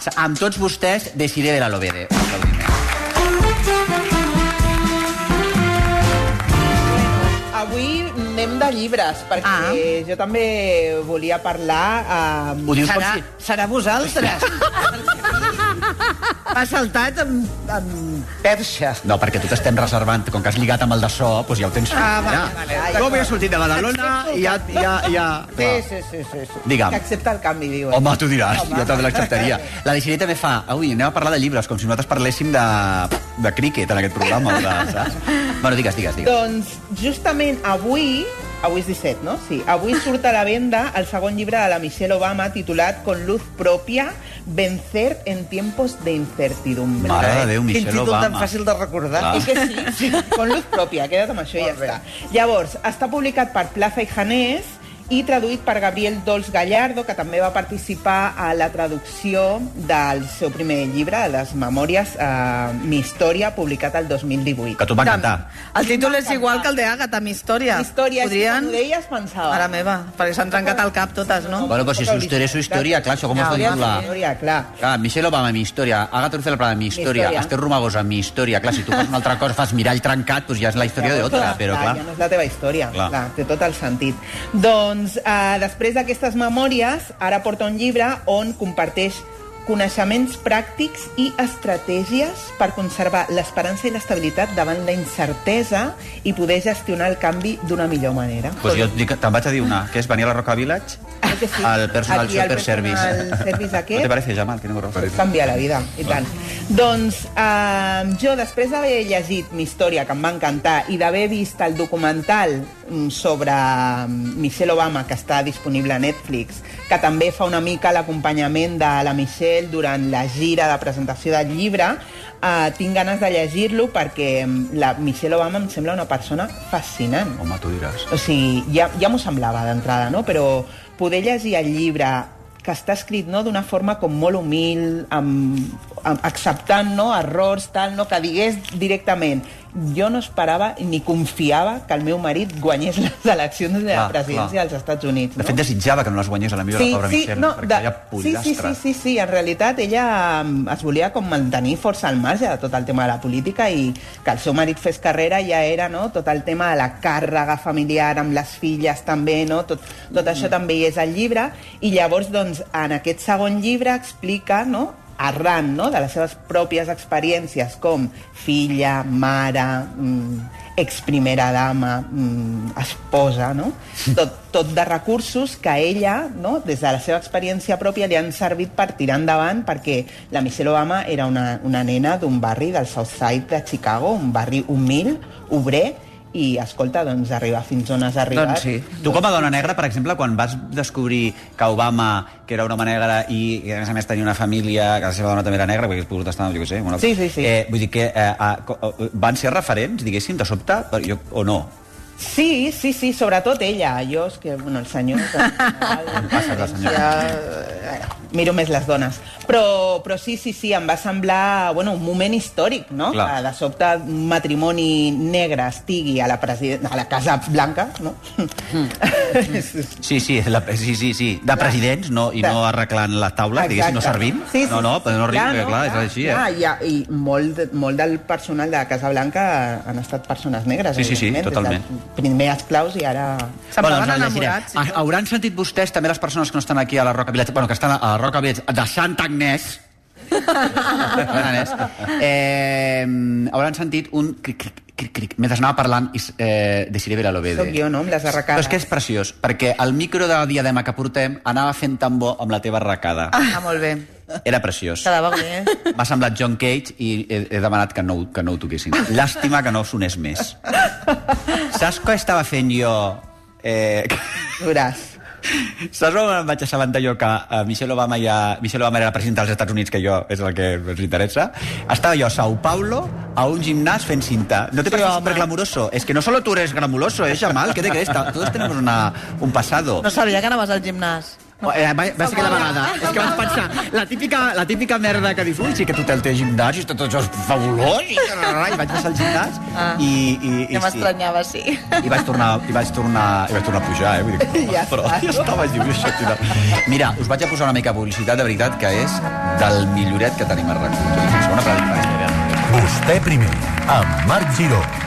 Amb tots vostès, Desiree Belalobede. Avui anem de llibres, perquè jo també volia parlar... Serà vosaltres. M'ha saltat amb perxa. No, perquè tu t'estem reservant, com que has lligat amb el de so, doncs ja ho tens... Vale. Com he sortit de Badalona i ja... Sí. Digue'm. Que accepta el canvi, diu. Home, tu diràs, jo també l'acceptaria. La Desiree també fa... Avui anem a parlar de llibres, com si nosaltres parléssim de críquet en aquest programa. Saps? Bueno, digues. Doncs justament avui és 17, no? Sí. Avui surt a la venda el segon llibre de la Michelle Obama titulat Con luz propia, vencer en tiempos de incertidumbre. Mare de Déu, Michelle Fins i tot Obama. tan fàcil de recordar. I que sí, con luz propia, queda't amb això i ja està. Llavors, està publicat per Plaza i Janés i traduït per Gabriel Dols Gallardo, que també va participar a la traducció del seu primer llibre, de les memòries, Mi història, publicat el 2018. Que tu va encantar. El títol és igual que el d'Àgata, Mi història. Història, Podrien... si ho deies, pensava. Mare meva, perquè s'han trencat al cap totes, no? Bueno, pues si su història, clar, això com es titula? Clar. Michelle Obama, Mi història. Agatha Russell Prada, Mi història. Esther Romagosa, Mi història. Clar, si tu fas una altra cosa, fas mirall trencat, doncs ja és la història d'altra, però clar. Ja no és la teva història, clar, té tot el sentit. Doncs, després d'aquestes memòries, ara porta un llibre on comparteix coneixements pràctics i estratègies per conservar l'esperança i l'estabilitat davant la incertesa i poder gestionar el canvi d'una millor manera. Pues jo te'n vaig a dir una, que és venir a la Roca Village, al Personal Shopper Service. El service aquest. ¿No te parece, Jamal? Que no canvia la vida, i tant. Doncs jo, després d'haver llegit Mi història, que em va encantar, i d'haver vist el documental sobre Michelle Obama, que està disponible a Netflix, que també fa una mica l'acompanyament de la Michelle durant la gira de presentació del llibre, tinc ganes de llegir-lo perquè la Michelle Obama em sembla una persona fascinant. Home, tu diràs. O sigui, ja m'ho semblava d'entrada, no? Però poder llegir el llibre que està escrit, no?, d'una forma com molt humil, acceptant, no?, errors, tal, no?, que digués directament jo no esperava ni confiava que el meu marit guanyés les eleccions de la presidència dels Estats Units. De fet, desitjava que no les guanyés a la millor la pobra Michelle, perquè ella pollastre. Sí, en realitat ella es volia com mantenir força al marge de tot el tema de la política i que el seu marit fes carrera ja era, no?, tot el tema de la càrrega familiar amb les filles també, no?, tot això també hi és al llibre, i llavors, doncs, en aquest segon llibre explica, no?, arran, no?, de les seves pròpies experiències com filla, mare, exprimera dama, esposa, no? Tot de recursos que a ella, no?, des de la seva experiència pròpia li han servit per tirar endavant, perquè la Michelle Obama era una nena d'un barri del South Side de Chicago, un barri humil, obrer, i, escolta, doncs, arribar fins on has arribat... Doncs sí. Tu, com a dona negra, per exemple, quan vas descobrir que Obama, que era un home negre i a més tenia una família, que la seva dona també era negra, perquè hagués pogut estar, jo què sé... Sí. Vull dir que van ser referents, diguéssim, de sobte, o no? Sí, sobretot ella. Jo, és que, bueno, el senyor... Miro més les dones. Però sí, em va semblar, bueno, un moment històric, no? Que de sobte un matrimoni negre estigui a la Casa Blanca, no? Sí, de presidents, no, i no arreglant la taula, diguéssim, no servint. No, però no ric, clar, és així, I molt del personal de la Casa Blanca han estat persones negres. Sí, totalment. Primer esclaus i ara... Semblaven enamorats. Hauran sentit vostès, també les persones que no estan aquí a la Roca Village, bueno, que estan a la Roca Village de Santa Agnès, hauran sentit un cric, mentre anava parlant Desiree Belalobede. Soc jo, no?, amb les arracades. Però és que és preciós, perquè el micro de diadema que portem anava fent tambor amb la teva arracada. Molt bé. Era preciós. Quedava bé. M'ha semblat John Cage i he demanat que no ho toquessin. Llàstima que no sonés més. Saps què estava fent jo? Veuràs. Saps on em vaig assabentar jo que Michelle Obama era la presidenta dels Estats Units, que jo és el que ens interessa? Estava jo a Sao Paulo a un gimnàs fent cinta. ¿No te parece súper glamuroso? Es que no solo tú eres glamuroso, Jamal, ¿qué te crees? Todos tenemos un pasado. No sabia que anaves al gimnàs. Va ser aquella vegada. És que vaig pensar, la típica merda que dius, ui, sí que tu té gimnàs i tot això és fabulós, i vaig passar al gimnàs que m'estranyava, sí. I vaig tornar a pujar, vull dir, però ja estava lliure, això, tira. Mira, us vaig a posar una mica de publicitat, de veritat, que és del milloret que tenim a RAC1. Segona pel·lícula. Vostè primer, amb Marc Giró.